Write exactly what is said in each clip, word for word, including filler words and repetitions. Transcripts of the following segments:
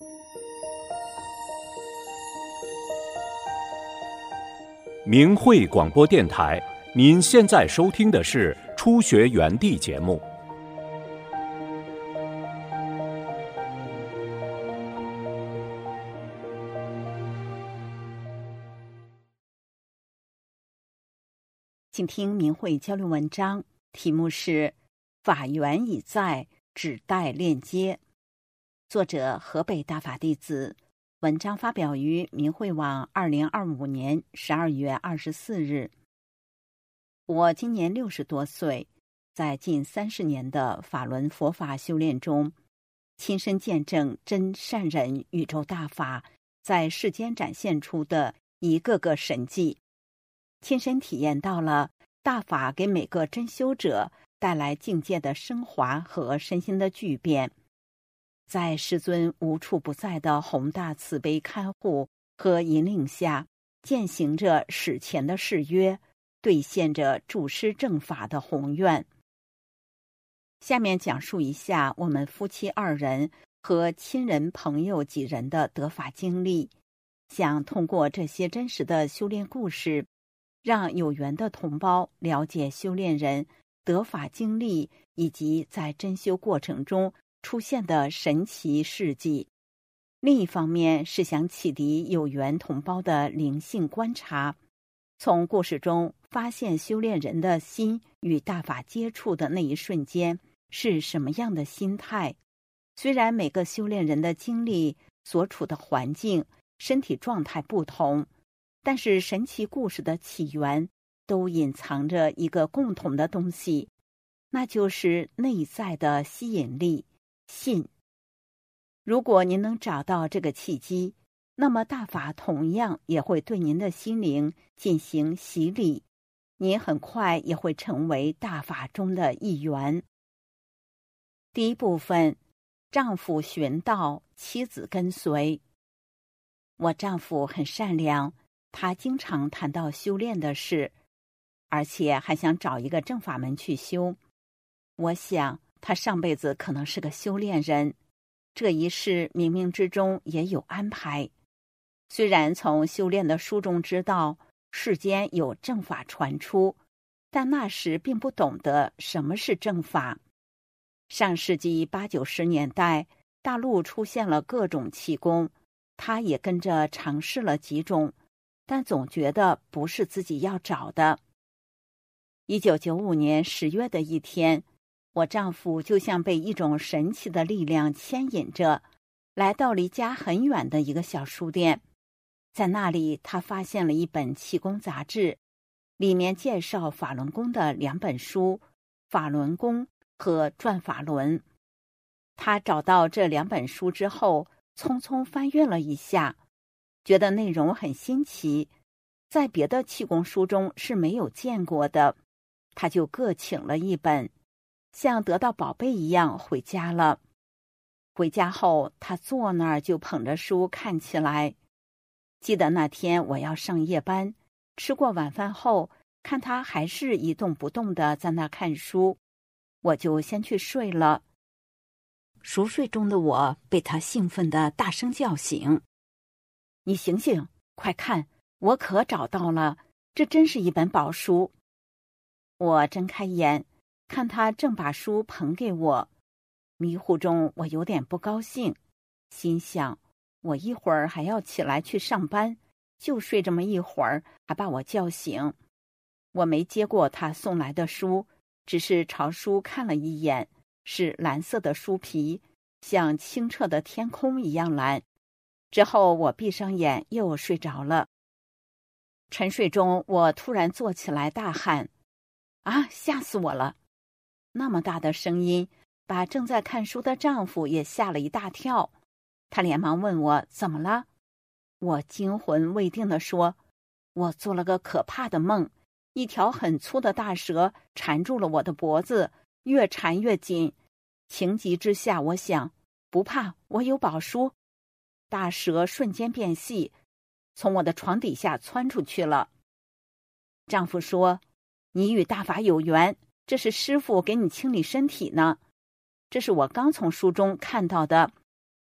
明慧广播电台，您现在收听的是初学园地节目。 请听明慧交流文章，题目是法源已在，只待链接。作者河北大法弟子，文章发表于明慧网二零二五年十二月二十四日。我今年六十多岁，在近三十年的法轮佛法修炼中，亲身见证真善忍宇宙大法在世间展现出的一个个神迹，亲身体验到了大法给每个真修者带来境界的升华和身心的巨变。在师尊无处不在的宏大慈悲看护和引领下，践行着史前的誓约，兑现着助师正法的宏愿。下面讲述一下我们夫妻二人和亲人朋友几人的得法经历，想通过这些真实的修炼故事，让有缘的同胞了解修炼人得法经历以及在真修过程中出现的神奇事迹。另一方面是想启迪有缘同胞的灵性观察，从故事中发现修炼人的心与大法接触的那一瞬间是什么样的心态。虽然每个修炼人的经历、所处的环境、身体状态不同，但是神奇故事的起源都隐藏着一个共同的东西，那就是内在的吸引力，信。如果您能找到这个契机，那么大法同样也会对您的心灵进行洗礼，您很快也会成为大法中的一员。第一部分，丈夫寻道，妻子跟随。我丈夫很善良，他经常谈到修炼的事，而且还想找一个正法门去修。我想他上辈子可能是个修炼人，这一世冥冥之中也有安排。虽然从修炼的书中知道世间有正法传出，但那时并不懂得什么是正法。上世纪八九十年代，大陆出现了各种气功，他也跟着尝试了几种，但总觉得不是自己要找的。一九九五年十月的一天，我丈夫就像被一种神奇的力量牵引着，来到离家很远的一个小书店。在那里，他发现了一本气功杂志，里面介绍法轮功的两本书，《法轮功》和《转法轮》。他找到这两本书之后，匆匆翻阅了一下，觉得内容很新奇，在别的气功书中是没有见过的，他就各请了一本，像得到宝贝一样回家了。回家后，他坐那儿就捧着书看起来。记得那天我要上夜班，吃过晚饭后，看他还是一动不动的在那看书，我就先去睡了。熟睡中的我被他兴奋的大声叫醒：“你醒醒，快看，我可找到了，这真是一本宝书。”我睁开眼，看他正把书捧给我，迷糊中我有点不高兴，心想我一会儿还要起来去上班，就睡这么一会儿还把我叫醒。我没接过他送来的书，只是朝书看了一眼，是蓝色的书皮，像清澈的天空一样蓝。之后我闭上眼又睡着了。沉睡中我突然坐起来大喊：“啊，吓死我了！”那么大的声音把正在看书的丈夫也吓了一大跳，他连忙问我怎么了。我惊魂未定地说：“我做了个可怕的梦，一条很粗的大蛇缠住了我的脖子，越缠越紧。情急之下，我想不怕，我有宝书。”大蛇瞬间变细，从我的床底下窜出去了。丈夫说：“你与大法有缘，这是师父给你清理身体呢。这是我刚从书中看到的，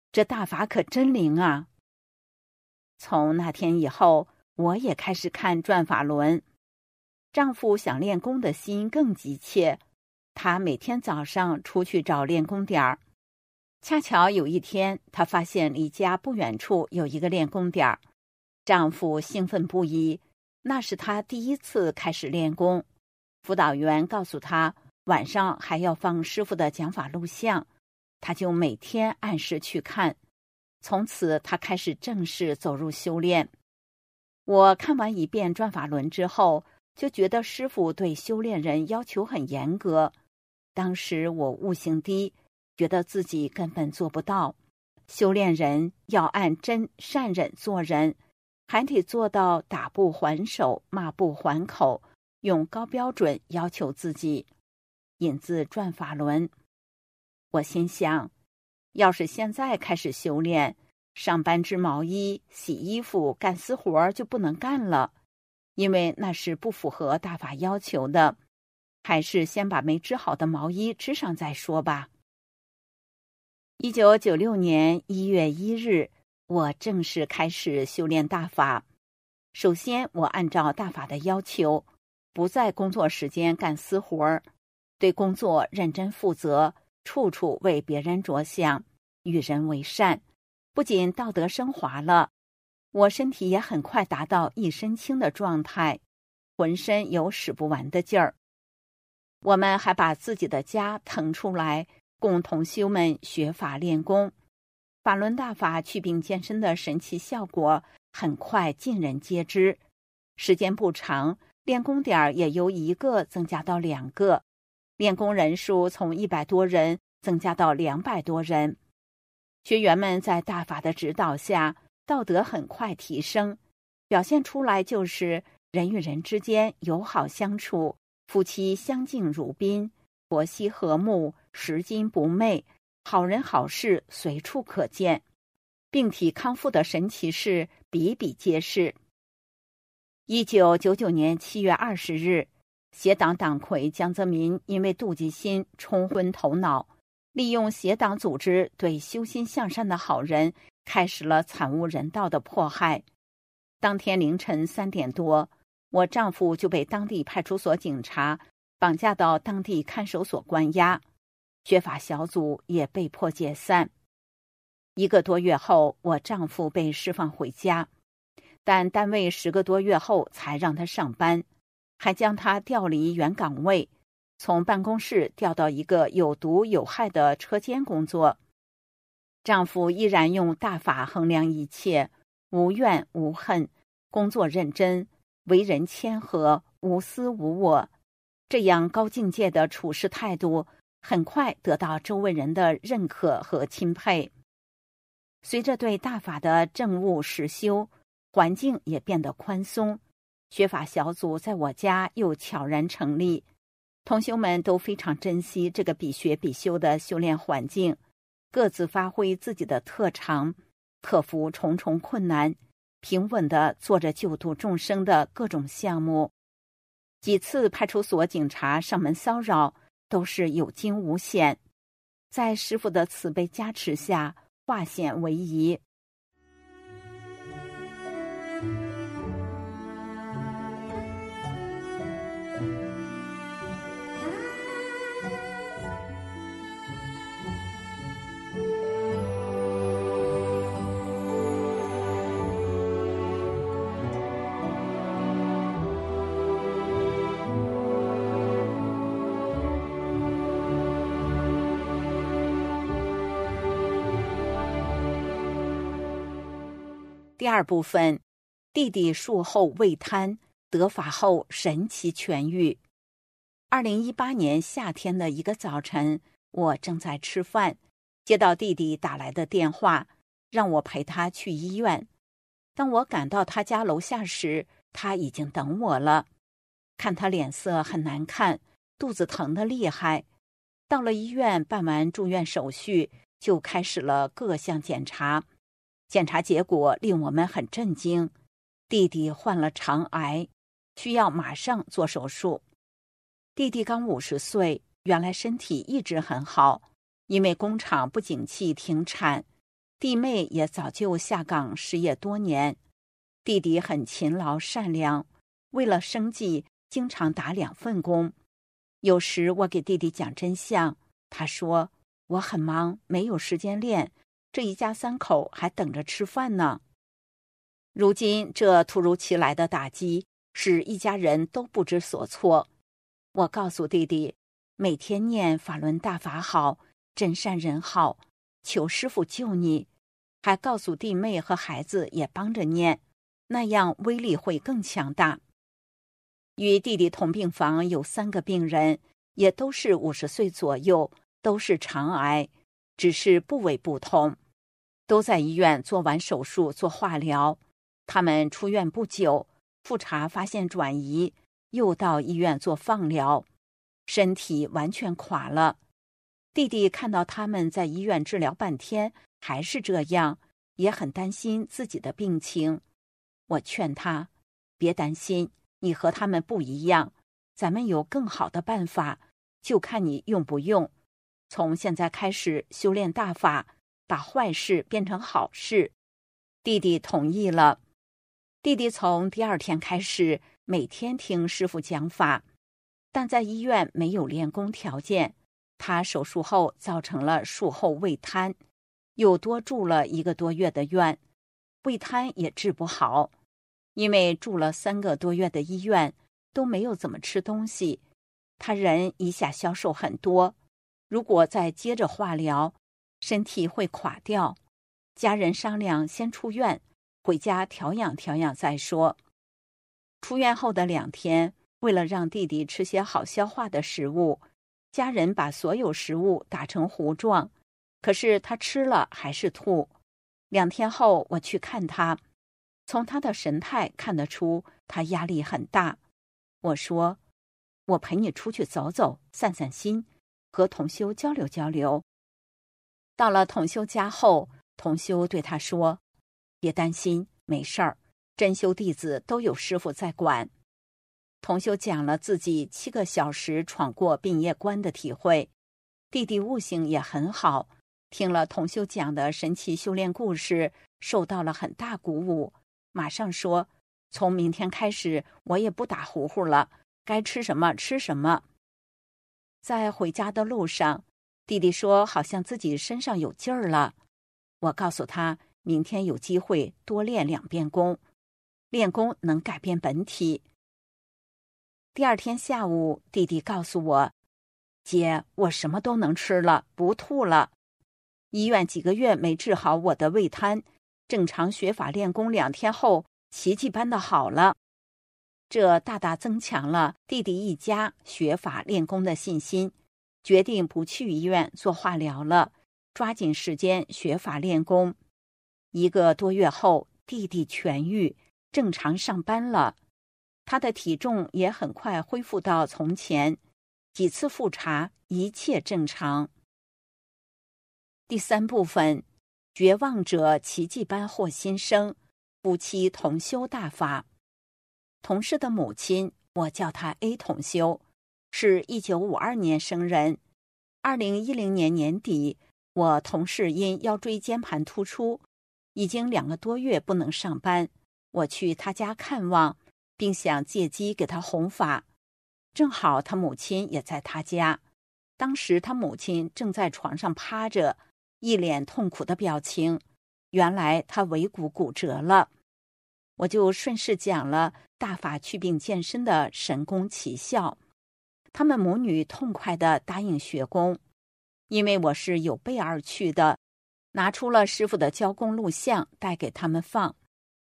这大法可真灵啊！从那天以后，我也开始看转法轮。丈夫想练功的心更急切，他每天早上出去找练功点儿。恰巧有一天，他发现离家不远处有一个练功点儿，丈夫兴奋不已，那是他第一次开始练功。辅导员告诉他，晚上还要放师傅的讲法录像，他就每天按时去看。从此，他开始正式走入修炼。我看完一遍转法轮之后，就觉得师傅对修炼人要求很严格。当时我悟性低，觉得自己根本做不到。修炼人要按真善忍做人，还得做到打不还手，骂不还口，用高标准要求自己。引自转法轮。我心想，要是现在开始修炼，上班织毛衣、洗衣服、干私活就不能干了，因为那是不符合大法要求的。还是先把没织好的毛衣织上再说吧。一九九六年一月一日，我正式开始修炼大法。首先，我按照大法的要求，不在工作时间干私活，对工作认真负责，处处为别人着想，与人为善。不仅道德升华了，我身体也很快达到一身轻的状态，浑身有使不完的劲儿。我们还把自己的家腾出来，供同修们学法练功。法轮大法祛病健身的神奇效果很快尽人皆知。时间不长，练功点也由一个增加到两个，练功人数从一百多人增加到两百多人。学员们在大法的指导下，道德很快提升，表现出来就是人与人之间友好相处，夫妻相敬如宾，婆媳和睦，拾金不昧，好人好事随处可见，病体康复的神奇事比比皆是。一九九九年七月二十日，协党党魁江泽民因为妒忌心冲昏头脑，利用协党组织对修心向善的好人开始了惨无人道的迫害。当天凌晨三点多，我丈夫就被当地派出所警察绑架到当地看守所关押，学法小组也被迫解散。一个多月后，我丈夫被释放回家，但单位十个多月后才让他上班，还将他调离原岗位，从办公室调到一个有毒有害的车间工作。丈夫依然用大法衡量一切，无怨无恨，工作认真，为人谦和，无私无我。这样高境界的处事态度很快得到周围人的认可和钦佩。随着对大法的正悟实修，环境也变得宽松，学法小组在我家又悄然成立。同修们都非常珍惜这个比学比修的修炼环境，各自发挥自己的特长，克服重重困难，平稳地做着救度众生的各种项目。几次派出所警察上门骚扰都是有惊无险，在师父的慈悲加持下，化险为夷。第二部分，弟弟术后胃瘫，得法后神奇痊愈。二零一八年夏天的一个早晨，我正在吃饭，接到弟弟打来的电话，让我陪他去医院。当我赶到他家楼下时，他已经等我了。看他脸色很难看，肚子疼得厉害。到了医院办完住院手续，就开始了各项检查。检查结果令我们很震惊，弟弟患了肠癌，需要马上做手术。弟弟刚五十岁，原来身体一直很好，因为工厂不景气停产， 弟妹也早就下岗失业多年。弟弟很勤劳善良，为了生计经常打两份工。有时我给弟弟讲真相，他说我很忙，没有时间练，这一家三口还等着吃饭呢。如今这突如其来的打击使一家人都不知所措。我告诉弟弟，每天念法轮大法好，真善人好，求师父救你，还告诉弟妹和孩子也帮着念，那样威力会更强大。与弟弟同病房有三个病人，也都是五十岁左右，都是肠癌，只是部位不同，都在医院做完手术做化疗。他们出院不久，复查发现转移，又到医院做放疗，身体完全垮了。弟弟看到他们在医院治疗半天还是这样，也很担心自己的病情。我劝他，别担心，你和他们不一样，咱们有更好的办法，就看你用不用。从现在开始修炼大法，把坏事变成好事。弟弟同意了。弟弟从第二天开始每天听师父讲法，但在医院没有练功条件，他手术后造成了术后胃瘫，又多住了一个多月的院，胃瘫也治不好。因为住了三个多月的医院都没有怎么吃东西，他人一下消瘦很多，如果再接着化疗，身体会垮掉。家人商量先出院，回家调养调养再说。出院后的两天，为了让弟弟吃些好消化的食物，家人把所有食物打成糊状，可是他吃了还是吐。两天后我去看他，从他的神态看得出他压力很大。我说，我陪你出去走走，散散心，和同修交流交流。到了同修家后，同修对他说，别担心，没事儿，真修弟子都有师父在管。同修讲了自己七个小时闯过病业关的体会，弟弟悟性也很好，听了同修讲的神奇修炼故事，受到了很大鼓舞，马上说，从明天开始我也不打呼呼了，该吃什么吃什么。在回家的路上，弟弟说好像自己身上有劲儿了。我告诉他，明天有机会多练两遍功，练功能改变本体。第二天下午，弟弟告诉我，姐，我什么都能吃了，不吐了。医院几个月没治好我的胃瘫，正常学法练功两天后，奇迹般的好了。这大大增强了弟弟一家学法练功的信心，决定不去医院做化疗了，抓紧时间学法练功。一个多月后，弟弟痊愈，正常上班了。他的体重也很快恢复到从前，几次复查一切正常。第三部分，绝望者奇迹般获新生，夫妻同修大法。同事的母亲，我叫她 A 同修，是一九五二年生人。二零一零年年底，我同事因腰椎间盘突出，已经两个多月不能上班，我去他家看望，并想借机给他弘法。正好他母亲也在他家，当时他母亲正在床上趴着，一脸痛苦的表情，原来他尾骨骨折了。我就顺势讲了大法祛病健身的神功奇效，他们母女痛快地答应学功。因为我是有备而去的，拿出了师父的教功录像带给他们放。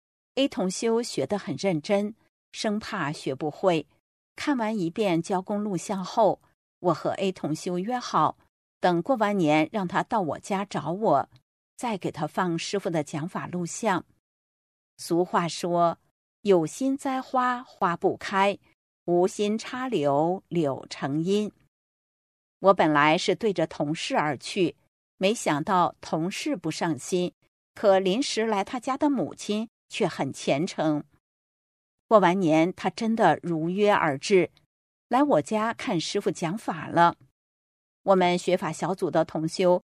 A 同修学得很认真，生怕学不会。看完一遍教功录像后，我和 A 同修约好，等过完年让他到我家找我，再给他放师父的讲法录像。俗话说，有心栽花花不开，无心插柳柳成荫。我本来是对着同事而去，没想到同事不上心，可临时来他家的母亲却很虔诚。过完年，他真的如约而至，来我家看师父讲法了。我们学法小组的同修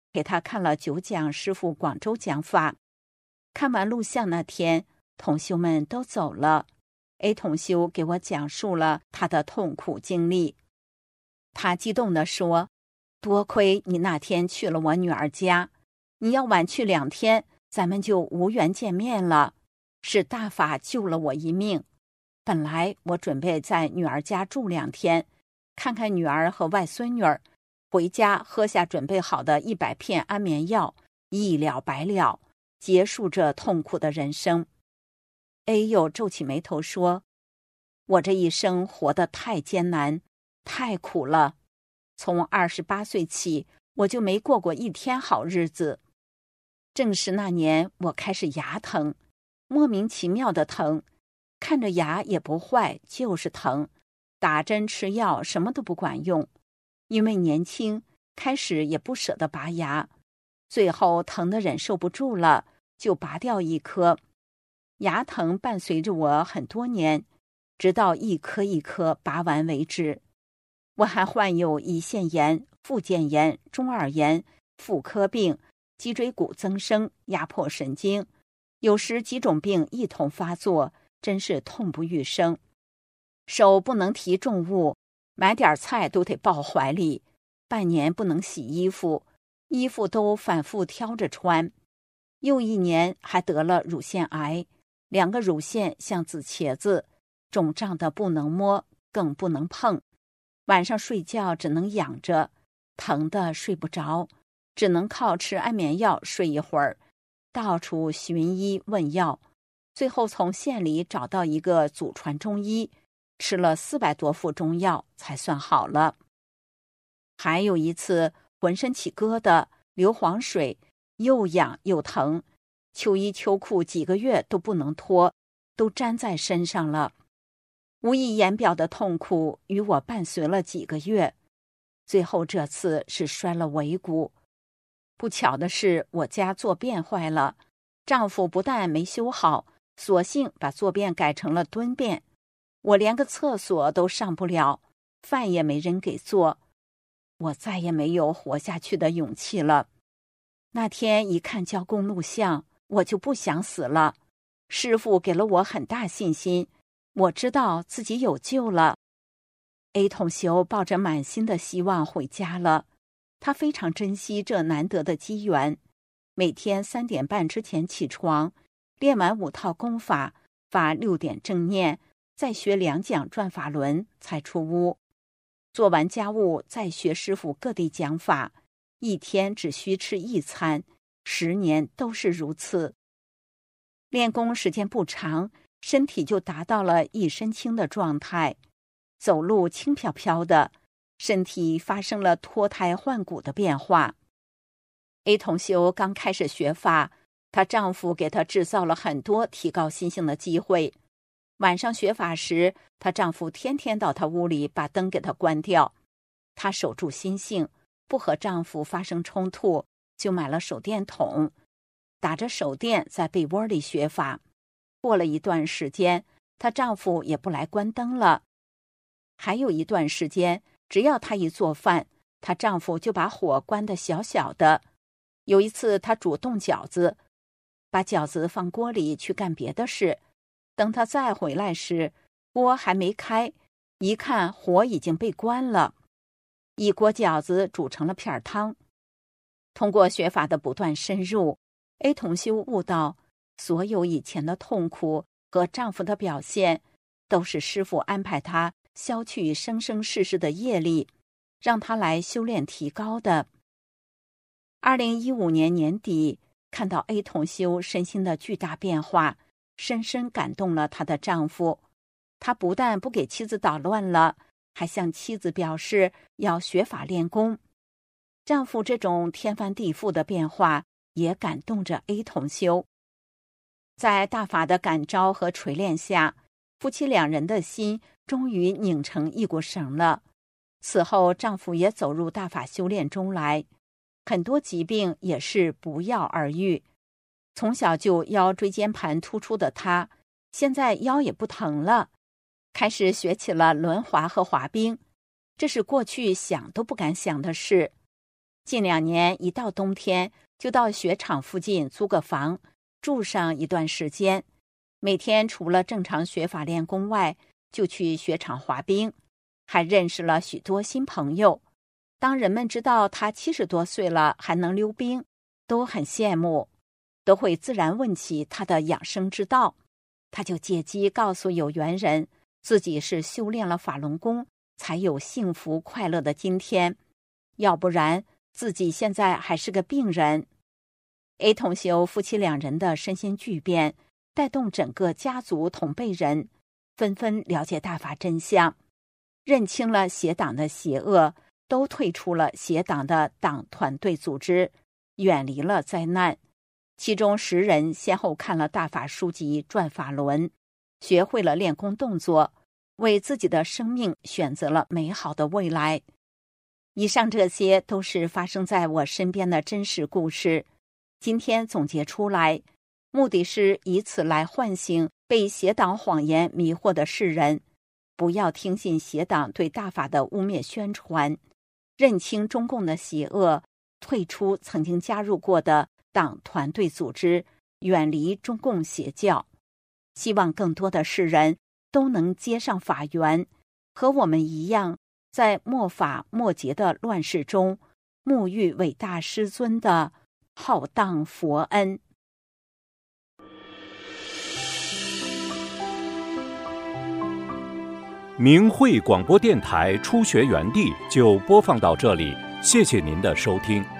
给他看了九讲师父广州讲法。看完录像那天，同修们都走了。A 同修给我讲述了他的痛苦经历。他激动地说：多亏你那天去了我女儿家，你要晚去两天，咱们就无缘见面了。是大法救了我一命。本来我准备在女儿家住两天，看看女儿和外孙女儿，回家喝下准备好的一百片安眠药，一了百了，结束这痛苦的人生。A 又皱起眉头说：我这一生活得太艰难，太苦了。从二十八岁起，我就没过过一天好日子。正是那年，我开始牙疼，莫名其妙的疼，看着牙也不坏，就是疼，打针吃药什么都不管用。因为年轻，开始也不舍得拔牙，最后疼得忍受不住了，就拔掉一颗。牙疼伴随着我很多年，直到一颗一颗拔完为止。我还患有胰腺炎、附件炎、中耳炎、妇科病、脊椎骨增生、压迫神经，有时几种病一同发作，真是痛不欲生。手不能提重物，买点菜都得抱怀里，半年不能洗衣服，衣服都反复挑着穿。又一年还得了乳腺癌，两个乳腺像紫茄子，肿胀的不能摸，更不能碰。晚上睡觉只能仰着，疼得睡不着，只能靠吃安眠药睡一会儿，到处寻医问药，最后从县里找到一个祖传中医，吃了四百多副中药才算好了。还有一次浑身起疙瘩，流黄水，又痒又疼，秋衣秋裤几个月都不能脱，都粘在身上了。无以言表的痛苦与我伴随了几个月，最后这次是摔了尾骨。不巧的是，我家坐便坏了，丈夫不但没修好，索性把坐便改成了蹲便，我连个厕所都上不了，饭也没人给做，我再也没有活下去的勇气了。那天一看交公录像，我就不想死了。师父给了我很大信心，我知道自己有救了。A 同修抱着满心的希望回家了，他非常珍惜这难得的机缘，每天三点半之前起床，练完五套功法，发六点正念，再学两讲转法轮才出屋。做完家务再学师父各地讲法，一天只需吃一餐，十年都是如此。练功时间不长，身体就达到了一身轻的状态，走路轻飘飘的，身体发生了脱胎换骨的变化。A 同修刚开始学法，她丈夫给她制造了很多提高心性的机会。晚上学法时，她丈夫天天到她屋里把灯给她关掉。她守住心性，不和丈夫发生冲突，就买了手电筒，打着手电在被窝里学法。过了一段时间，她丈夫也不来关灯了。还有一段时间，只要她一做饭，她丈夫就把火关得小小的。有一次她煮冻饺子，把饺子放锅里去干别的事，等她再回来时，锅还没开，一看火已经被关了，一锅饺子煮成了片汤。通过学法的不断深入， A 同修悟到，所有以前的痛苦和丈夫的表现，都是师父安排她消去生生世世的业力，让她来修炼提高的。二零一五年年底，看到 A 同修身心的巨大变化，深深感动了她的丈夫。他不但不给妻子捣乱了，还向妻子表示要学法练功。丈夫这种天翻地覆的变化也感动着 A 同修。在大法的感召和锤炼下，夫妻两人的心终于拧成一股绳了。此后丈夫也走入大法修炼中来，很多疾病也是不药而愈。从小就腰椎间盘突出的他，现在腰也不疼了，开始学起了轮滑和滑冰，这是过去想都不敢想的事。 近两年一到冬天，就到雪场附近租个房，住上一段时间。每天除了正常学法练功外，就去雪场滑冰，还认识了许多新朋友。当人们知道他七十多岁了还能溜冰，都很羡慕，都会自然问起他的养生之道。他就借机告诉有缘人，自己是修炼了法轮功，才有幸福快乐的今天，要不然自己现在还是个病人。A 同修夫妻两人的身心巨变，带动整个家族同辈人纷纷了解大法真相，认清了邪党的邪恶，都退出了邪党的党团队组织，远离了灾难。其中十人先后看了大法书籍转法轮，学会了练功动作，为自己的生命选择了美好的未来。以上这些都是发生在我身边的真实故事，今天总结出来，目的是以此来唤醒被邪党谎言迷惑的世人，不要听信邪党对大法的污蔑宣传，认清中共的邪恶，退出曾经加入过的党团队组织，远离中共邪教。希望更多的世人都能接上法缘，和我们一样，在末法末劫的乱世中，沐浴伟大师尊的浩荡佛恩。 明慧广播电台初学园地就播放到这里，谢谢您的收听。